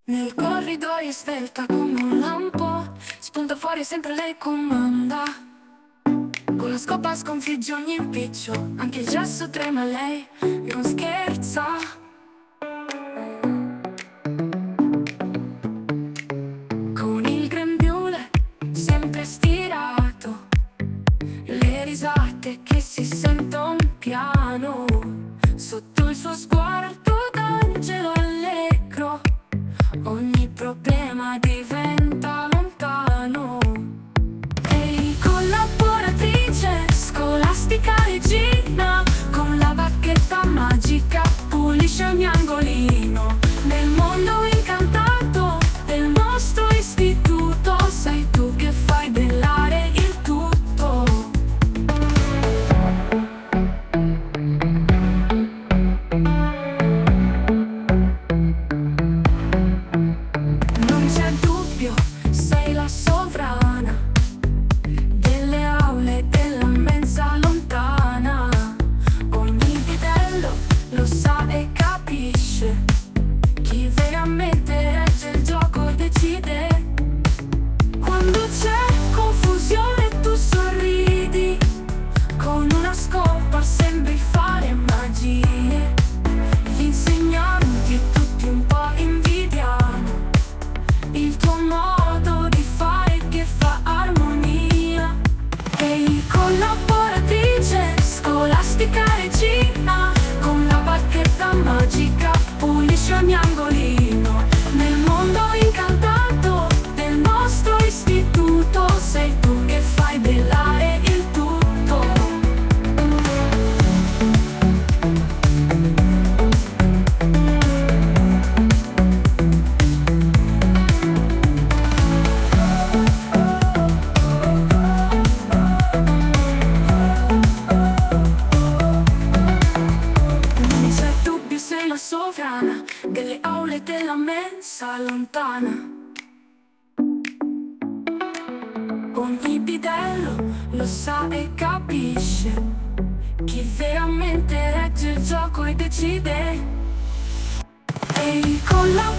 Nel corridoio svelta come un lampo, spunta fuori sempre lei comanda. Con la scopa sconfigge ogni impiccio, anche il gesso trema, lei non scherza. Con il grembiule sempre stirato, le risate che si sentono piano, sotto il suo sguardo d'angelo allegro ogni problema diventa lontano. Ehi, collaboratrice, scolastica regina, con la bacchetta magica pulisce ogni angolino. Nel mondo incantato del nostro istituto, sei tu che fai bellare il tutto. Non c'è dubbio, sei la sovrana delle aule della mensa lontana. Ogni bidello lo sa e capisce, chi veramente regge il gioco decide. Quando c'è confusione tu sorridi, con una scopa sembri fare magie. Gli insegnanti tutti un po' invidiano il tuo modo di fare che fa armonia. Ehi, collaboratrice, scolastica regina, con la bacchetta magica pulisci ogni angolino. Nel mondo incantato del nostro istituto, sei tu che fai bellare il tutto. Non c'è dubbio, sei la sovrana delle aule della mensa lontana. Ogni bidello lo sa e capisce, chi veramente regge il gioco e decide. Ehi, con la